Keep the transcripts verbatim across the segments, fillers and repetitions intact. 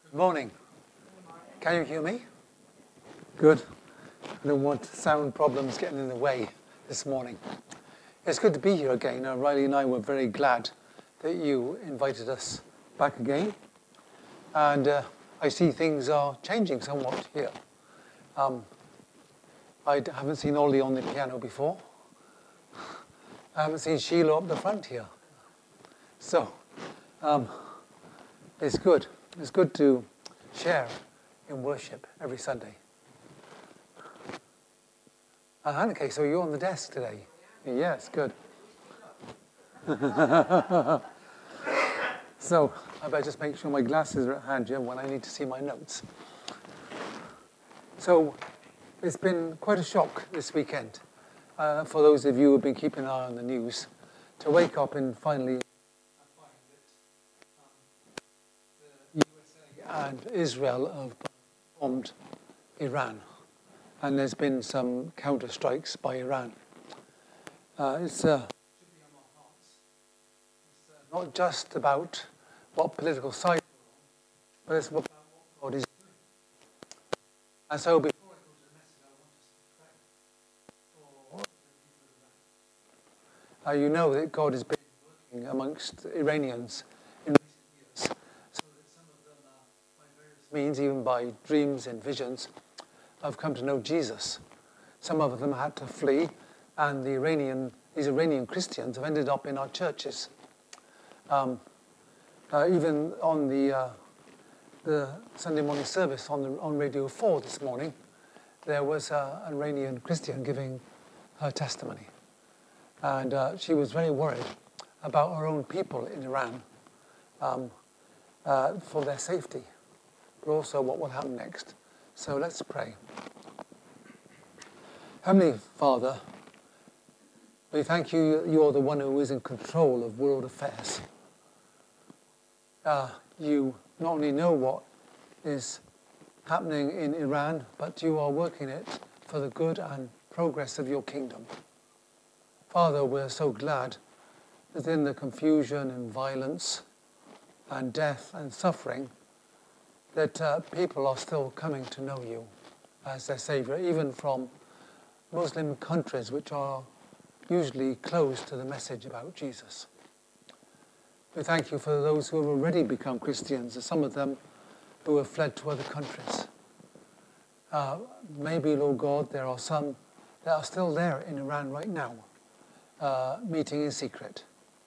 Good morning. Can you hear me? Good. I don't want sound problems getting in the way this morning. It's good to be here again. Uh, Riley and I were very glad that you invited us back again. And uh, I see things are changing somewhat here. Um, I d- haven't seen Ollie on the piano before. I haven't seen Sheila up the front here. So, um, it's good. It's good to share in worship every Sunday. Uh, Hanneke, so you're on the desk today? Yes, good. So, I better just make sure my glasses are at hand here when I need to see my notes. So, it's been quite a shock this weekend uh, for those of you who have been keeping an eye on the news to wake up and finally and Israel have bombed Iran, and there's been some counter strikes by Iran. Uh, it's uh, not just about what political side, but it's about what God is doing. And so, before I go to the message, I want us to pray for the people of Iran. Uh, you know that God has been working amongst Iranians in recent years, means, even by dreams and visions, have come to know Jesus. Some of them had to flee, and the Iranian, these Iranian Christians have ended up in our churches. Um, uh, even on the uh, the Sunday morning service on the, on Radio four this morning, there was uh, an Iranian Christian giving her testimony, and uh, she was very worried about her own people in Iran um, uh, for their safety, but also what will happen next. So let's pray. Heavenly Father, we thank you, you're the one who is in control of world affairs. Uh, you not only know what is happening in Iran, but you are working it for the good and progress of your kingdom. Father, we're so glad that in the confusion and violence and death and suffering, that uh, people are still coming to know you as their Saviour, even from Muslim countries which are usually closed to the message about Jesus. We thank you for those who have already become Christians, and some of them who have fled to other countries. Uh, maybe, Lord God, there are some that are still there in Iran right now, uh, meeting in secret.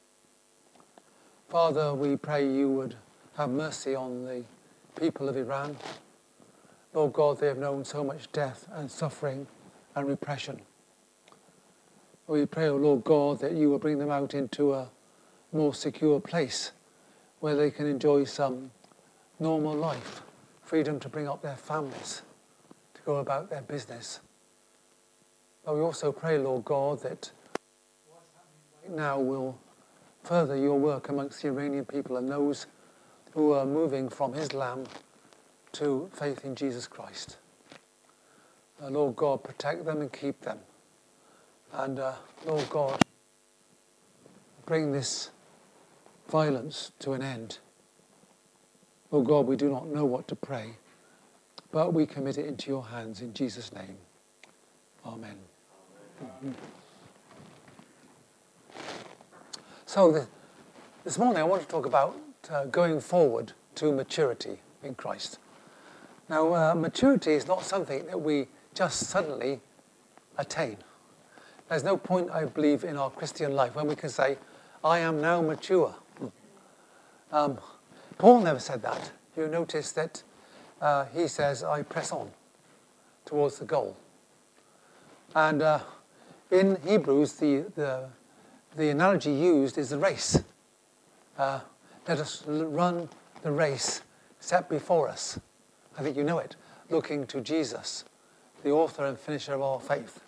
Father, we pray you would have mercy on the people of Iran. Lord God, they have known so much death and suffering and repression. We pray, O Lord God, that you will bring them out into a more secure place where they can enjoy some normal life, freedom to bring up their families, to go about their business. But we also pray, Lord God, that what's happening right now will further your work amongst the Iranian people and those who are moving from Islam to faith in Jesus Christ. Uh, Lord God, protect them and keep them. And uh, Lord God, bring this violence to an end. Lord God, we do not know what to pray, but we commit it into your hands in Jesus' name. Amen. Mm-hmm. So the, this morning I want to talk about uh, going forward to maturity in Christ. Now, uh, maturity is not something that we just suddenly attain. There's no point, I believe, in our Christian life when we can say, I am now mature. Um, Paul never said that. You notice that uh, he says, I press on towards the goal. And uh, in Hebrews, the, the, the analogy used is the race. Uh, let us l- run the race set before us. I think you know it. Looking to Jesus, the author and finisher of our faith.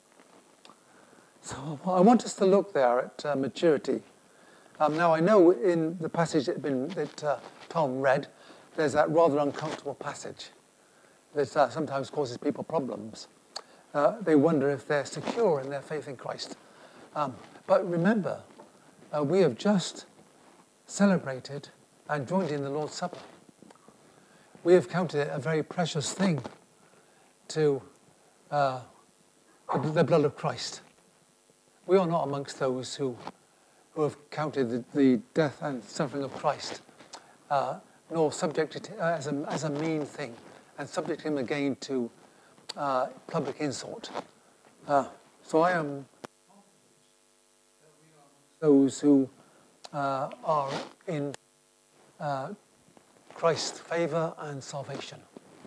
So I want us to look there at uh, maturity. Um, now I know in the passage that, been, that uh, Tom read, there's that rather uncomfortable passage that uh, sometimes causes people problems. Uh, they wonder if they're secure in their faith in Christ. Um, but remember, uh, we have just celebrated and joined in the Lord's Supper. we have counted it a very precious thing to uh, the blood of Christ. We are not amongst those who, who have counted the, the death and suffering of Christ, uh, nor subjected it as a, as a mean thing, and subject him again to uh, public insult. Uh, so I am those who uh, are in uh, Christ's favour and salvation.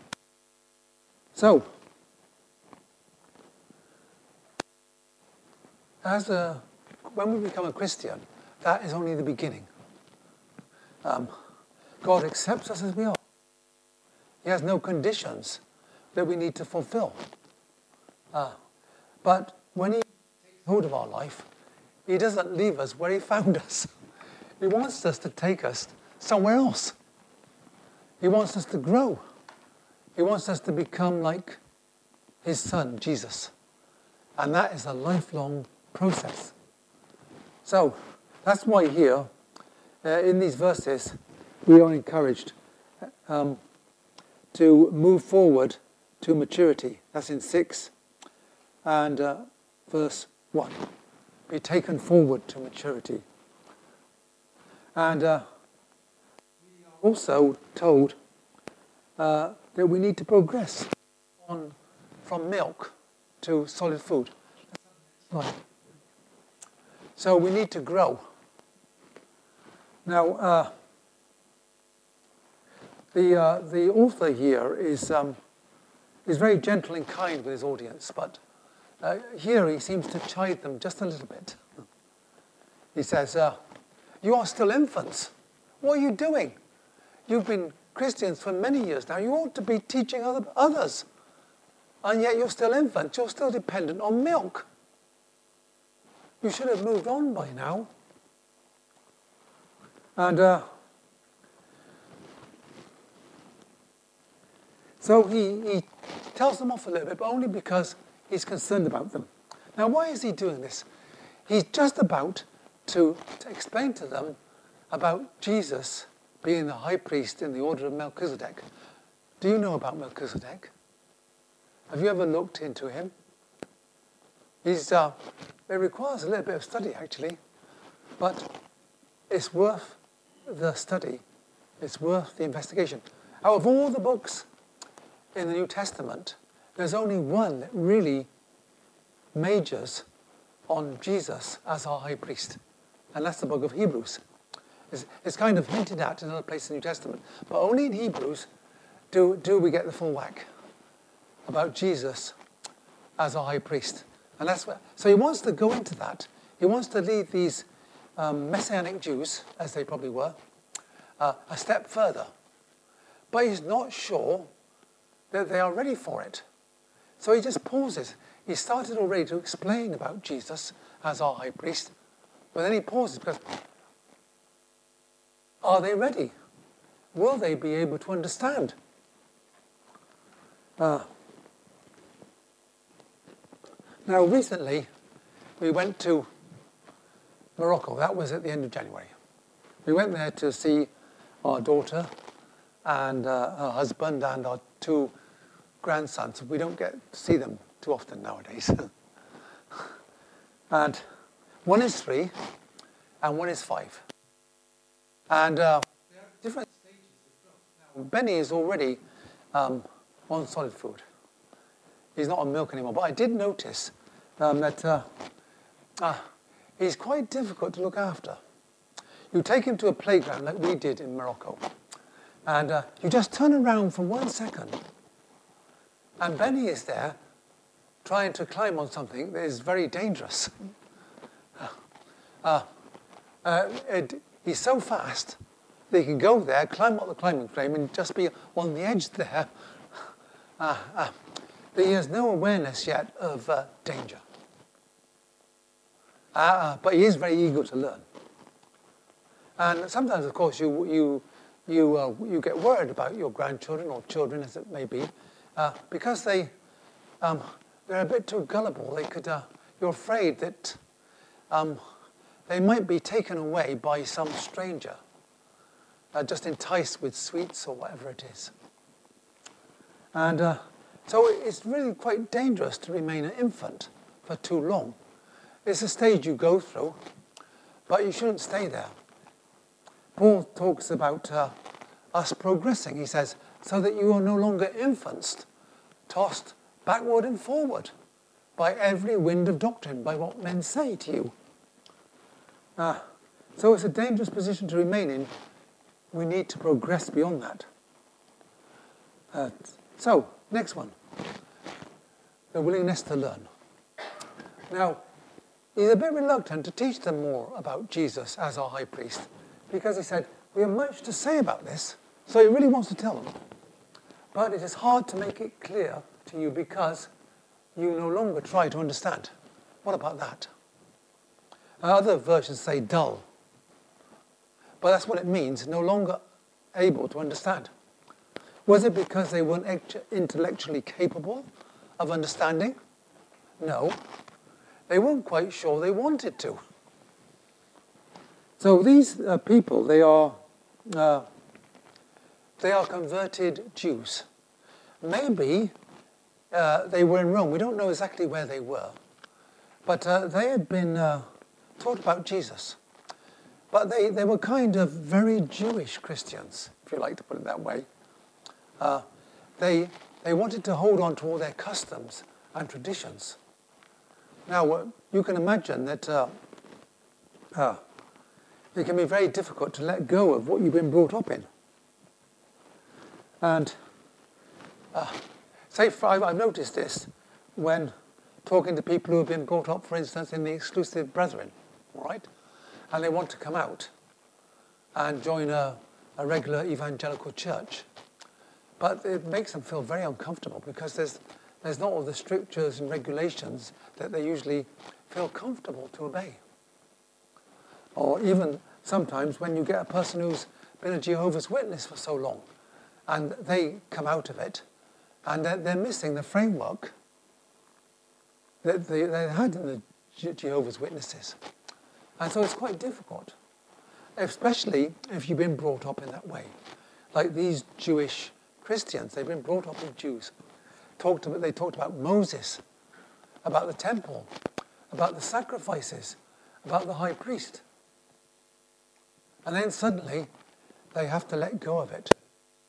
So, as a, when we become a Christian, that is only the beginning. Um, God accepts us as we are. He has no conditions that we need to fulfill. Uh, but when he takes hold of our life, he doesn't leave us where he found us. He wants us to take us somewhere else. He wants us to grow. He wants us to become like his son, Jesus. And that is a lifelong process. So, that's why here, uh, in these verses, we are encouraged um, to move forward to maturity. That's in six and uh, verse one. Be taken forward to maturity. And uh, we are also told uh, that we need to progress on from milk to solid food. So we need to grow. Now, uh, the uh, the author here is um, is very gentle and kind with his audience, but uh, here he seems to chide them just a little bit. He says, uh, "You are still infants. What are you doing? You've been Christians for many years now. You ought to be teaching other, others, and yet you're still infants. You're still dependent on milk. You should have moved on by now." And uh, so he, he tells them off a little bit, but only because he's concerned about them. Now, why is he doing this? He's just about to, to explain to them about Jesus being the high priest in the order of Melchizedek. Do you know about Melchizedek? Have you ever looked into him? He's, uh, it requires a little bit of study, actually, but it's worth the study. It's worth the investigation. Out of all the books in the New Testament, there's only one that really majors on Jesus as our high priest, and that's the book of Hebrews. It's, it's kind of hinted at in other places in the New Testament, but only in Hebrews do, do we get the full whack about Jesus as our high priest. And that's where, so he wants to go into that. He wants to lead these um, Messianic Jews, as they probably were, uh, a step further. But he's not sure that they are ready for it. So he just pauses. He started already to explain about Jesus as our high priest, but then he pauses because, are they ready? Will they be able to understand? Uh, now, recently, we went to Morocco. That was at the end of January. We went there to see our daughter and uh, her husband and our two grandsons. We don't get to see them too often nowadays. And one is three and one is five. And uh, there are different stages of growth. Now, Benny is already um, on solid food. He's not on milk anymore. But I did notice um, that uh, uh, he's quite difficult to look after. You take him to a playground like we did in Morocco, and uh, you just turn around for one second, and Benny is there trying to climb on something that is very dangerous. Uh, uh, it, he's so fast that he can go there, climb up the climbing frame, and just be on the edge there. Uh, uh, that he has no awareness yet of uh, danger. Uh, but he is very eager to learn. And sometimes, of course, you you you uh, you get worried about your grandchildren or children, as it may be, uh, because they um, they're a bit too gullible. They could uh, you're afraid that um, they might be taken away by some stranger, uh, just enticed with sweets or whatever it is. And uh, so it's really quite dangerous to remain an infant for too long. It's a stage you go through, but you shouldn't stay there. Paul talks about uh, us progressing. He says, so that you are no longer infants, tossed backward and forward by every wind of doctrine, by what men say to you. Uh, so it's a dangerous position to remain in. We need to progress beyond that. Uh, so, next one. The willingness to learn. Now, he's a bit reluctant to teach them more about Jesus as our high priest, because he said, we have much to say about this, so he really wants to tell them. But it is hard to make it clear to you because you no longer try to understand. What about that? Other versions say dull. But that's what it means, no longer able to understand. Was it because they weren't intellectually capable of understanding? No. They weren't quite sure they wanted to. So these uh, people, they are uh, they are converted Jews. Maybe uh, they were in Rome. We don't know exactly where they were. But uh, they had been uh, taught about Jesus. But they, they were kind of very Jewish Christians, if you like to put it that way. Uh, they, they wanted to hold on to all their customs and traditions. Now, uh, you can imagine that uh, uh, it can be very difficult to let go of what you've been brought up in. And uh, say, for, I've noticed this when talking to people who have been brought up, for instance, in the exclusive brethren, all right? And they want to come out and join a, a regular evangelical church. But it makes them feel very uncomfortable because there's, there's not all the strictures and regulations that they usually feel comfortable to obey. Or even sometimes when you get a person who's been a Jehovah's Witness for so long and they come out of it and they're, they're missing the framework that they, they had in the Jehovah's Witnesses. And so it's quite difficult, especially if you've been brought up in that way. Like these Jewish Christians, they've been brought up as Jews. Talked about, they talked about Moses, about the temple, about the sacrifices, about the high priest. And then suddenly, they have to let go of it.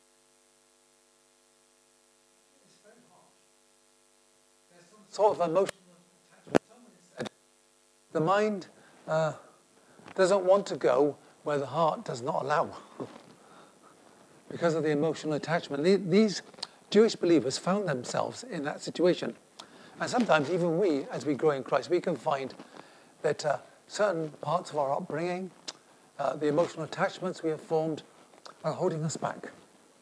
It's very harsh. There's some sort of emotional attachment. Somebody said, the mind uh, doesn't want to go where the heart does not allow. Because of the emotional attachment. These Jewish believers found themselves in that situation. And sometimes even we, as we grow in Christ, we can find that uh, certain parts of our upbringing, uh, the emotional attachments we have formed, are holding us back.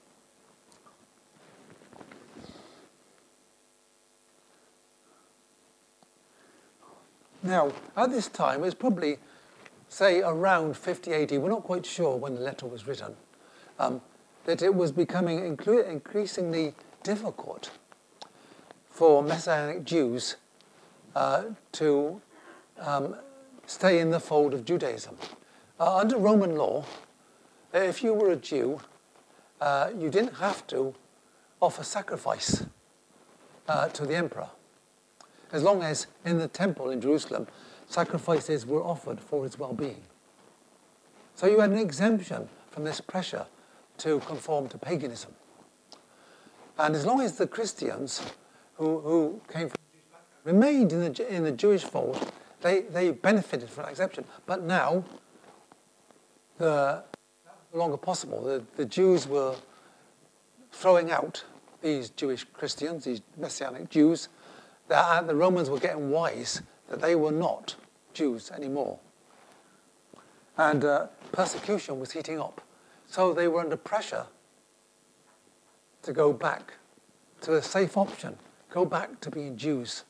Now, at this time, it was probably, say, around fifty A D. We're not quite sure when the letter was written. Um, that it was becoming incre- increasingly difficult for Messianic Jews uh, to um, stay in the fold of Judaism. Uh, under Roman law, if you were a Jew, uh, you didn't have to offer sacrifice uh, to the emperor, as long as in the temple in Jerusalem, sacrifices were offered for his well-being. So you had an exemption from this pressure to conform to paganism. And as long as the Christians who, who came from the Jewish background remained in the, in the Jewish fold, they, they benefited from that exception. But now, the, that was no longer possible. The, the Jews were throwing out these Jewish Christians, these Messianic Jews, that the Romans were getting wise that they were not Jews anymore. And uh, persecution was heating up. So they were under pressure to go back to a safe option, go back to being Jews.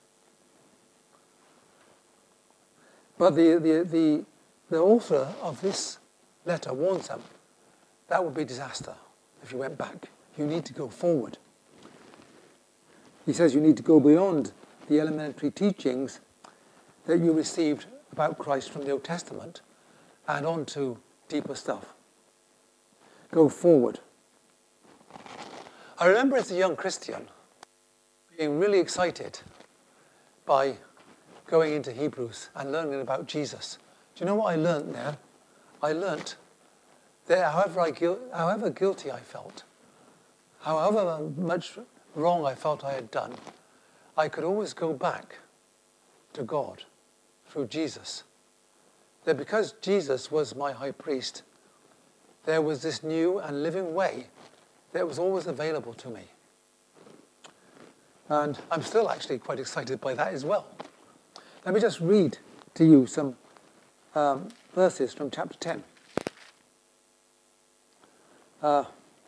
But the, the, the, the author of this letter warns them that would be disaster if you went back. You need to go forward. He says you need to go beyond the elementary teachings that you received about Christ from the Old Testament and on to deeper stuff. Go forward. I remember as a young Christian being really excited by going into Hebrews and learning about Jesus. Do you know what I learned there? I learnt that however, I, however guilty I felt, however much wrong I felt I had done, I could always go back to God through Jesus. That because Jesus was my high priest, there was this new and living way that was always available to me. And I'm still actually quite excited by that as well. Let me just read to you some um, verses from chapter ten. Uh,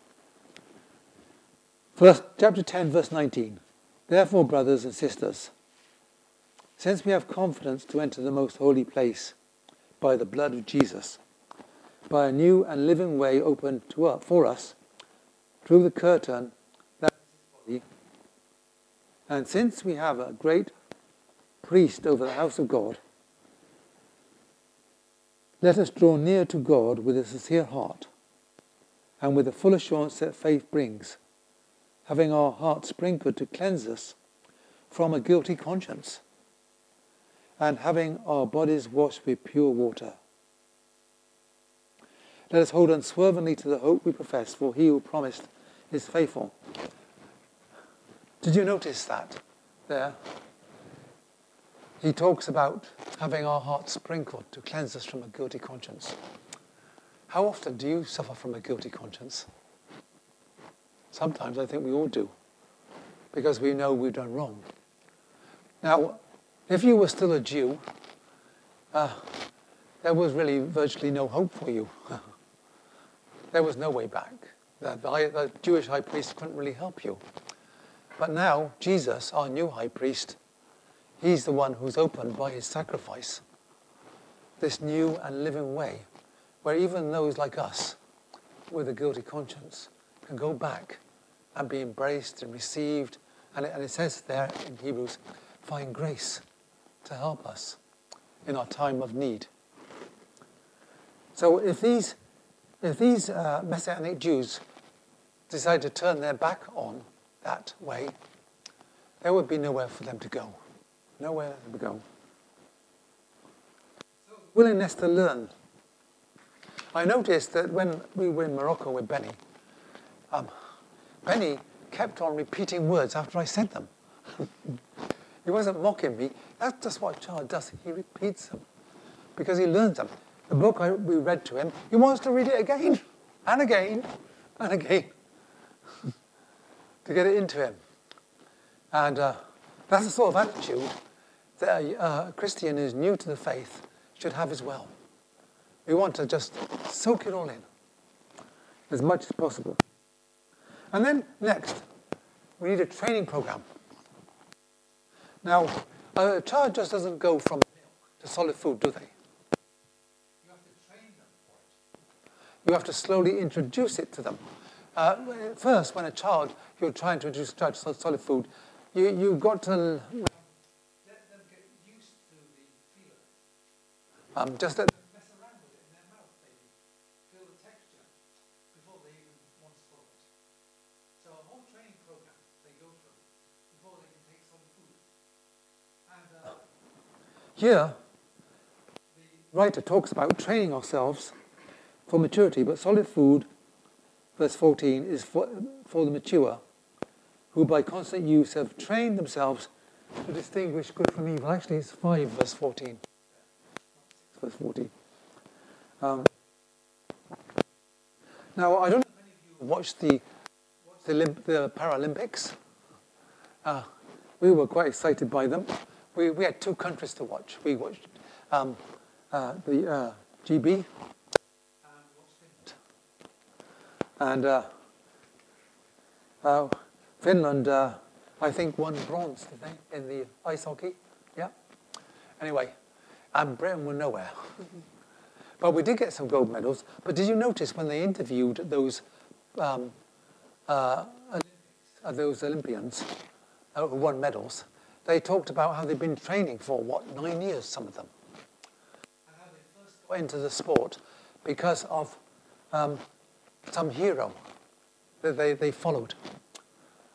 first, chapter ten, verse nineteen. Therefore, brothers and sisters, since we have confidence to enter the most holy place by the blood of Jesus, by a new and living way opened to us, for us through the curtain that is his body, and since we have a great priest over the house of God, let us draw near to God with a sincere heart and with the full assurance that faith brings, having our hearts sprinkled to cleanse us from a guilty conscience, and having our bodies washed with pure water. Let us hold unswervingly to the hope we profess, for he who promised is faithful. Did you notice that there? He talks about having our hearts sprinkled to cleanse us from a guilty conscience. How often do you suffer from a guilty conscience? Sometimes I think we all do, because we know we've done wrong. Now, if you were still a Jew, uh, there was really virtually no hope for you. There was no way back. The, the, the Jewish high priest couldn't really help you. But now, Jesus, our new high priest, he's the one who's opened by his sacrifice this new and living way, where even those like us with a guilty conscience can go back and be embraced and received. And it, and it says there in Hebrews, find grace to help us in our time of need. So if these, if these uh, Messianic Jews decide to turn their back on that way, there would be nowhere for them to go. Nowhere to go. Willingness to learn. I noticed that when we were in Morocco with Benny, um, Benny kept on repeating words after I said them. He wasn't mocking me. That's just what a child does. He repeats them because he learns them. The book I, we read to him, he wants to read it again and again and again to get it into him. And uh, that's the sort of attitude that a uh, Christian who's new to the faith should have as well. We want to just soak it all in as much as possible. And then next, we need a training program. Now, a child just doesn't go from milk to solid food, do they? You have to train them for it. You have to slowly introduce it to them. Uh, first, when a child, you're trying to introduce a child to solid food, you, you've got to let them get used to the feel of it. Um, just let them mess around with it in their mouth, maybe. Feel the texture before they even want to swallow it. So a whole training program they go through before they can take solid food. And uh, here, the writer talks about training ourselves for maturity, but solid food, verse fourteen, is for, for the mature, who by constant use have trained themselves to distinguish good from evil. Actually, it's five, verse fourteen. Verse fourteen. Um, now, I don't know if many of you watched the, the, the Paralympics. Uh, we were quite excited by them. We, we had two countries to watch. We watched um, uh, the uh, G B and watched Finland. And uh, uh, Finland, uh, I think, won bronze, did they, in the ice hockey? Yeah. Anyway, and Britain were nowhere. But we did get some gold medals. But did you notice when they interviewed those um, uh, Olympics, uh, those Olympians uh, who won medals, they talked about how they'd been training for, what, nine years, some of them. And how they first got into the sport because of um, some hero that they, they followed.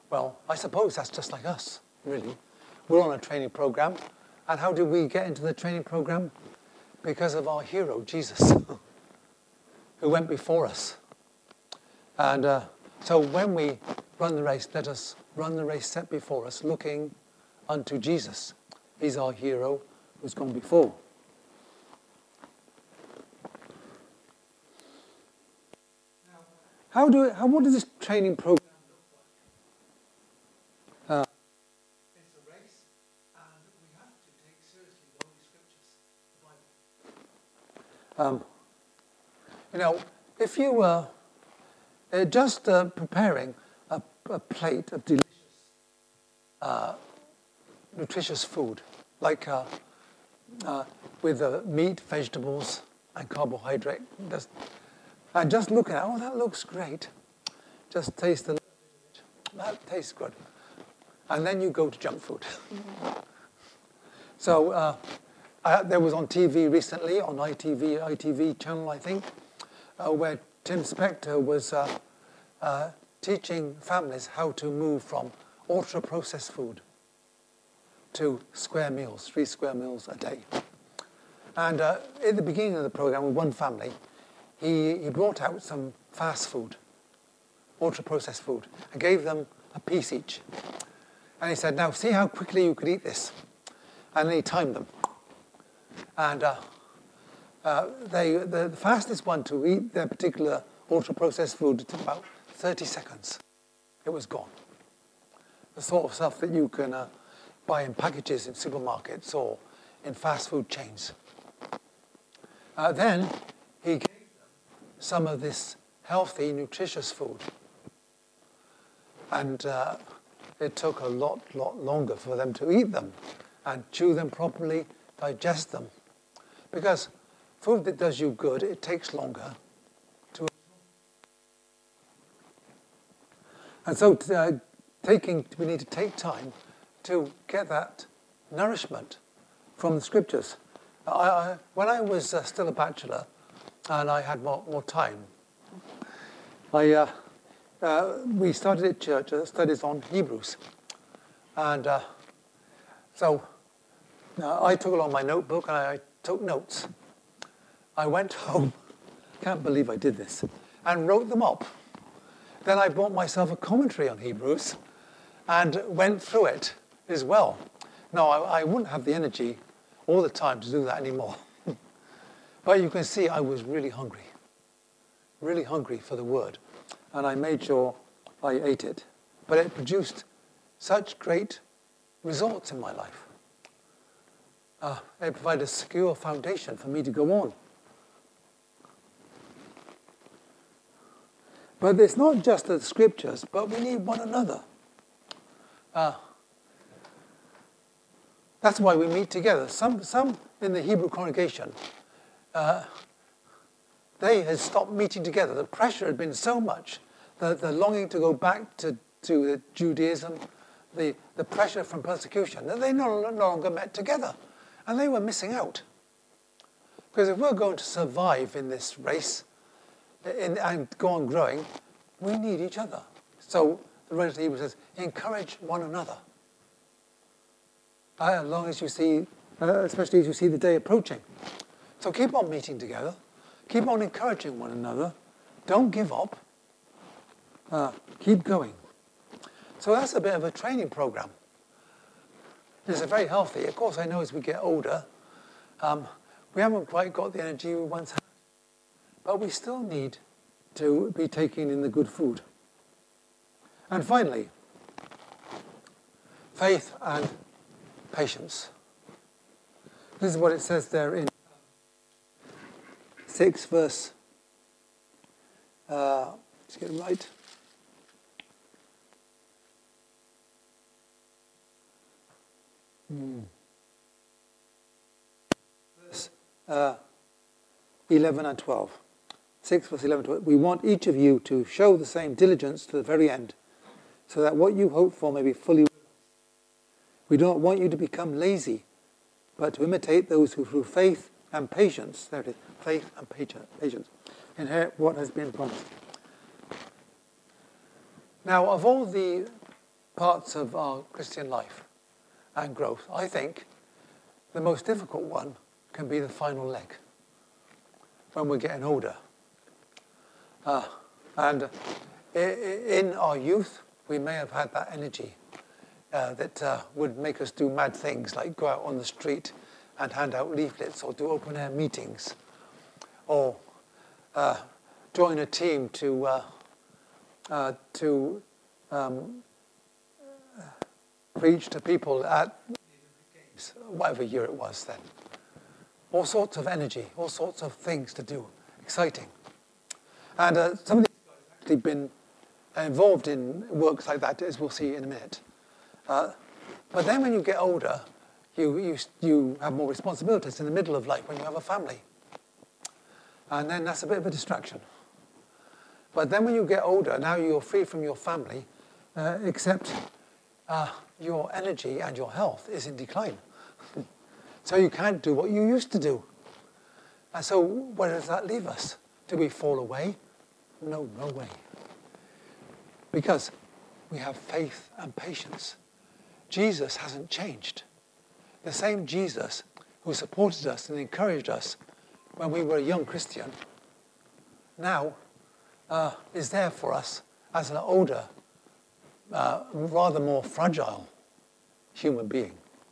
Well, I suppose that's just like us, really. We're on a training program. And how did we get into the training program? Because of our hero, Jesus, who went before us. And uh, so when we run the race, let us run the race set before us, looking unto Jesus. He's our hero who's gone before. How do how what does this training program look like? Uh, it's a race, and we have to take seriously the Holy Scriptures, the Bible. Um, you know, if you were uh, just uh, preparing a, a plate of delicious, uh, nutritious food, like uh, uh, with uh, meat, vegetables, and carbohydrate, just, and just looking at, oh, that looks great. Just taste a little bit of it. That tastes good. And then you go to junk food. So uh, I, there was on T V recently, on I T V, I T V channel, I think, uh, where Tim Spector was uh, uh, teaching families how to move from ultra-processed food to square meals, three square meals a day. And uh, at the beginning of the program, with one family, he, he brought out some fast food, ultra-processed food, and gave them a piece each. And he said, now see how quickly you could eat this. And then he timed them. And uh, uh, they, the, the fastest one to eat their particular ultra-processed food took about thirty seconds. It was gone. The sort of stuff that you can uh, buy in packages in supermarkets or in fast food chains. Uh, then he gave them some of this healthy, nutritious food. And uh, it took a lot, lot longer for them to eat them and chew them properly, digest them. Because food that does you good, it takes longer to. And so uh, taking, we need to take time to get that nourishment from the Scriptures. I, I, when I was uh, still a bachelor and I had more, more time, I, uh, uh, we started at church uh, studies on Hebrews. And uh, so uh, I took along my notebook and I, I took notes. I went home, can't believe I did this, and wrote them up. Then I bought myself a commentary on Hebrews and went through it as well. No, I, I wouldn't have the energy all the time to do that anymore. But you can see I was really hungry, really hungry for the Word. And I made sure I ate it. But it produced such great results in my life. Uh, it provided a secure foundation for me to go on. But it's not just the Scriptures, but we need one another. Uh, that's why we meet together. Some, some in the Hebrew congregation, uh, they had stopped meeting together. The pressure had been so much, the, the longing to go back to, to Judaism, the, the pressure from persecution, that they no, no longer met together. And they were missing out. Because if we're going to survive in this race in, and go on growing, we need each other. So the writer of Hebrews says, encourage one another. Uh, as long as you see, uh, especially as you see the day approaching. So keep on meeting together. Keep on encouraging one another. Don't give up. Uh, keep going. So that's a bit of a training program. It's very healthy. Of course, I know as we get older, um, we haven't quite got the energy we once had. But we still need to be taking in the good food. And finally, faith and patience. This is what it says there in six verse, uh, let's get it right. Hmm. Verse uh, eleven and twelve. six verse eleven to twelve. We want each of you to show the same diligence to the very end, so that what you hope for may be fully realized. We do not want you to become lazy, but to imitate those who through faith and patience, there it is, faith and patience, inherit what has been promised. Now, of all the parts of our Christian life and growth, I think the most difficult one can be the final leg, when we're getting older. Uh, and in our youth, we may have had that energy uh, that uh, would make us do mad things, like go out on the street and hand out leaflets, or do open-air meetings, or uh, join a team to uh, uh, to um, preach to people at whatever year it was then. All sorts of energy, all sorts of things to do, exciting. And uh, some of these guys have actually been involved in works like that, as we'll see in a minute. Uh, but then when you get older, you, you, you have more responsibilities in the middle of life when you have a family. And then that's a bit of a distraction. But then when you get older, now you're free from your family, uh, except uh, your energy and your health is in decline. So you can't do what you used to do. And so where does that leave us? Do we fall away? No, no way. Because we have faith and patience. Jesus hasn't changed. The same Jesus who supported us and encouraged us when we were a young Christian now uh, is there for us as an older, uh, rather more fragile human being.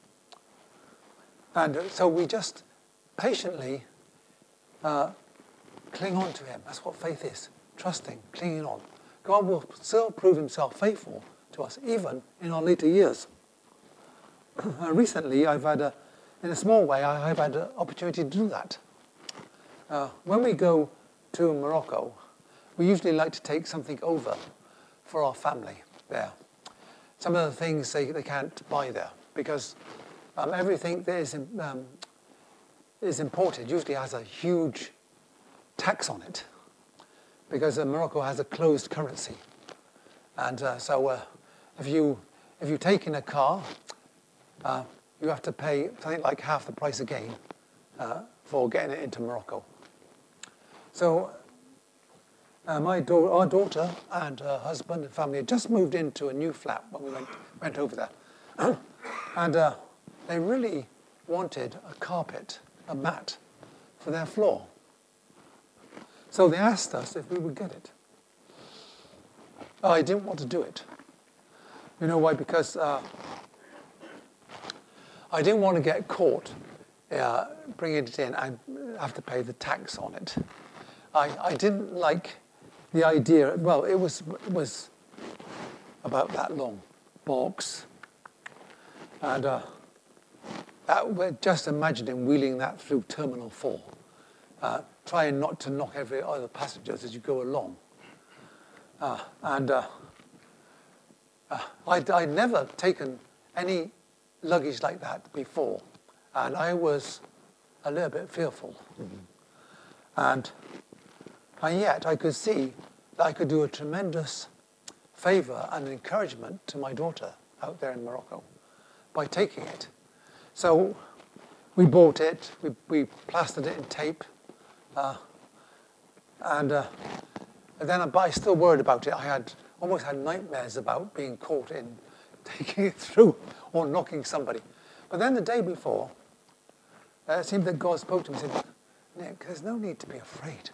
And so we just patiently uh, cling on to him. That's what faith is, trusting, clinging on. God will still prove himself faithful to us, even in our later years. Uh, recently, I've had, a, in a small way, I've had an opportunity to do that. Uh, when we go to Morocco, we usually like to take something over for our family there. Some of the things they, they can't buy there, because um, everything that is, um, is imported usually has a huge tax on it, because uh, Morocco has a closed currency. And uh, so uh, if, you, if you take in a car, uh, you have to pay something like half the price again uh, for getting it into Morocco. So uh, my da- our daughter and her husband and family had just moved into a new flat when we went, went over there. And uh, they really wanted a carpet, a mat, for their floor. So they asked us if we would get it. I didn't want to do it. You know why? Because uh, I didn't want to get caught uh, bringing it in and have to pay the tax on it. I, I didn't like the idea. Well, it was it was about that long box, and uh, that, just imagining wheeling that through Terminal Four, uh, trying not to knock every other passengers as you go along. Uh, and uh, uh, I'd, I'd never taken any luggage like that before, and I was a little bit fearful. Mm-hmm. And and yet I could see that I could do a tremendous favor and encouragement to my daughter out there in Morocco by taking it. So we bought it, we, we plastered it in tape, uh, and, uh, and then I, but I still worried about it. I had almost had nightmares about being caught in taking it through or knocking somebody. But then the day before, uh, it seemed that God spoke to me and said, Nick, there's no need to be afraid.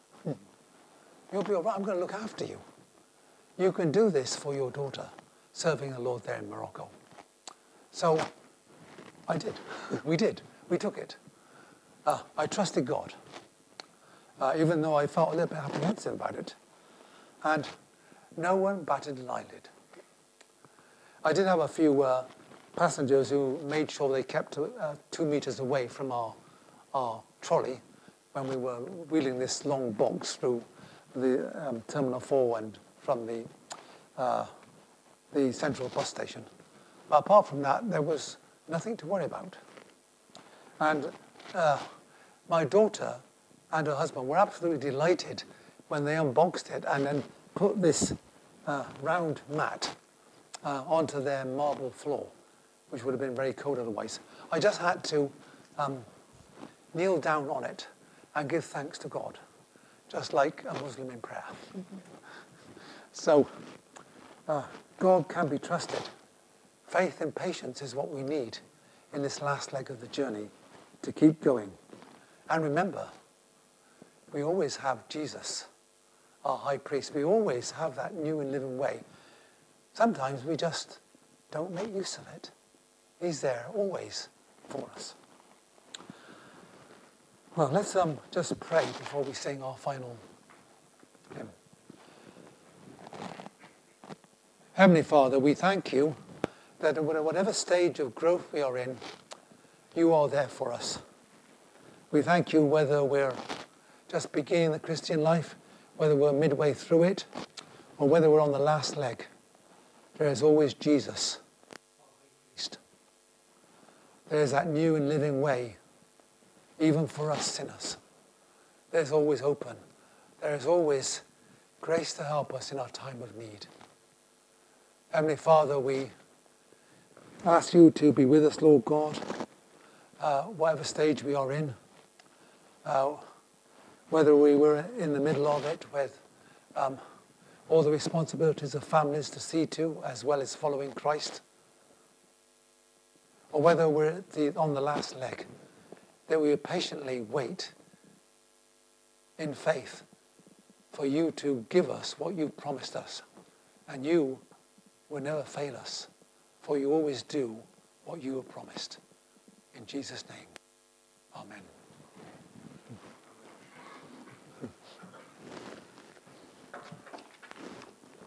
You'll be all right. I'm going to look after you. You can do this for your daughter, serving the Lord there in Morocco. So I did. We did. We took it. Uh, I trusted God, uh, even though I felt a little bit apprehensive about it. And no one batted an eyelid. I did have a few uh, passengers who made sure they kept uh, two meters away from our, our trolley when we were wheeling this long box through the um, Terminal four and from the uh, the central bus station. But apart from that, there was nothing to worry about. And uh, my daughter and her husband were absolutely delighted when they unboxed it and then put this uh, round mat uh, onto their marble floor, which would have been very cold otherwise. I just had to um, kneel down on it and give thanks to God, just like a Muslim in prayer. So Uh, God can be trusted. Faith and patience is what we need in this last leg of the journey to keep going. And remember, we always have Jesus, our high priest. We always have that new and living way. Sometimes we just don't make use of it. He's there always for us. Well, let's um, just pray before we sing our final hymn. Heavenly Father, we thank you that at whatever stage of growth we are in, you are there for us. We thank you whether we're just beginning the Christian life, whether we're midway through it, or whether we're on the last leg. There is always Jesus. There is that new and living way, even for us sinners. There's always open. There is always grace to help us in our time of need. Heavenly Father, we ask you to be with us, Lord God, uh, whatever stage we are in, uh, whether we were in the middle of it with um, all the responsibilities of families to see to, as well as following Christ, or whether we're at the, on the last leg, that we patiently wait in faith for you to give us what you've promised us. And you will never fail us, for you always do what you have promised. In Jesus' name, amen.